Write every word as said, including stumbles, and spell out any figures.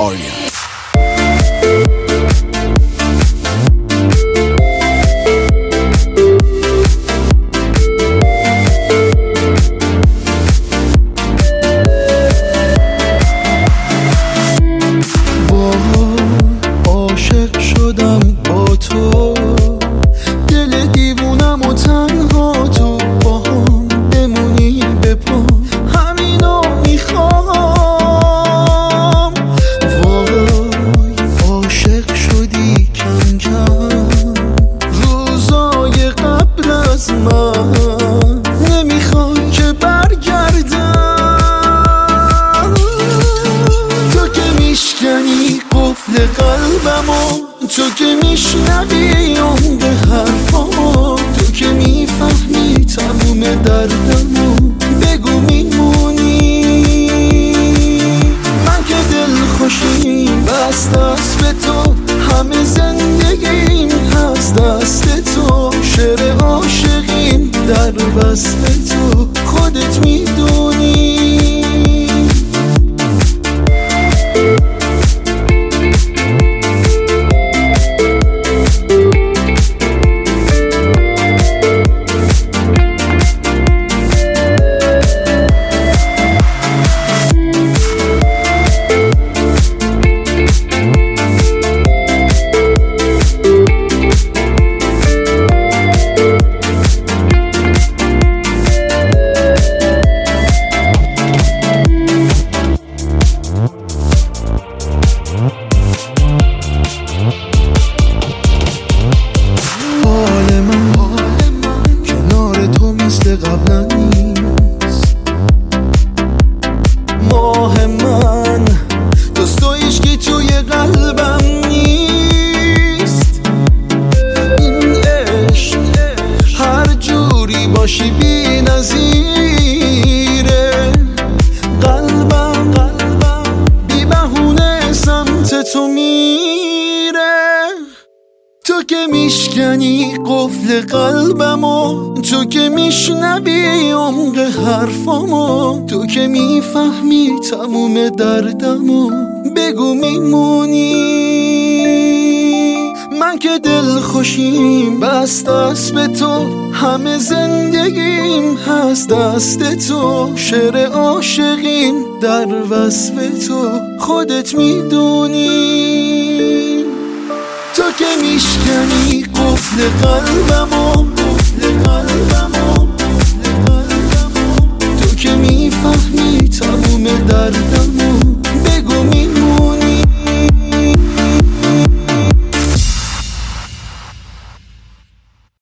آریا. تو که میشنوی عمق حرفامو، تو که میفهمی تموم دردمو، بگو میمونی. من که دل خوشیم بس دست به تو، همه زندگیم هست دست تو، شعر عاشقیم در وصف تو، خودت میدونی. قبلا نیست ماه من، دوست و عشقی توی قلبم نیست. این عشق هر جوری باشی بی نظیره، قلبم قلبم بی بهونه سمت تو میره. تو که میشکنی قفل قلبمو، تو که میشنوی عمق حرفامو، تو که میفهمی تموم دردمو، بگو میمونی. من که دل خوشیم بس دست به تو، همه زندگیم هست دست تو، شعر عاشقیم در وصف تو، خودت میدونی. تو که میشکنی قفل قلبمو، قفل قلبمو، تو که میفهمی تموم دردم،